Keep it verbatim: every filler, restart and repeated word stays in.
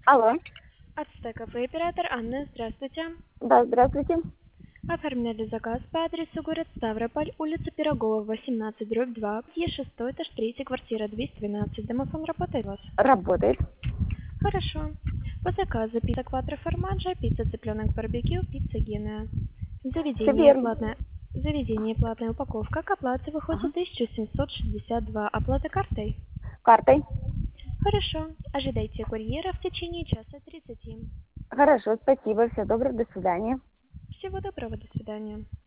Алло. Ацтеков и оператор Анна, здравствуйте. Да, здравствуйте. Оформляли заказ по адресу город Ставрополь, улица Пирогова, восемнадцать, дробь два, Е шесть, этаж три, квартира двести двенадцать. Домофон работает у вас? Работает. Хорошо. По заказу пицца кватро формаджа, пицца цыпленок барбекю, пицца генуа. Все Заведение верно. платное. Заведение платная упаковка. К оплате Ага. выходит тысяча семьсот шестьдесят два. Оплата картой? Картой. Хорошо. Ожидайте курьера в течение часа тридцати. Хорошо, спасибо. Всего доброго. До свидания. Всего доброго. До свидания.